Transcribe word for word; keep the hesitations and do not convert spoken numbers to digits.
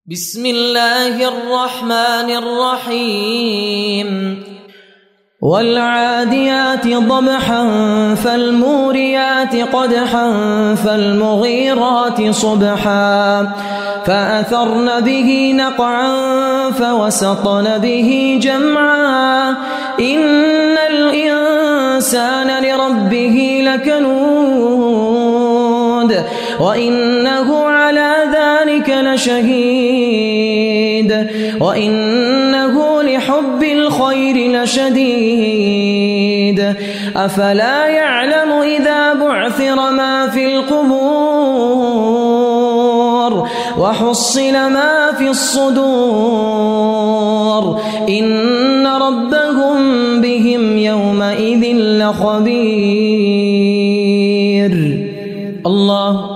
بسم الله الرحمن الرحيم والعاديات ضبحا فالموريات قدحا فالمغيرات صبحا فأثرن به نقعا فوسطن به جمعا إن الإنسان لربه لكنود وإنه على ذلك لشهيد وإنه لحب الخير لشديد أفلا يعلم إذا بعثر ما في القبور وحصل ما في الصدور إن ربهم بهم يومئذ لخبير. الله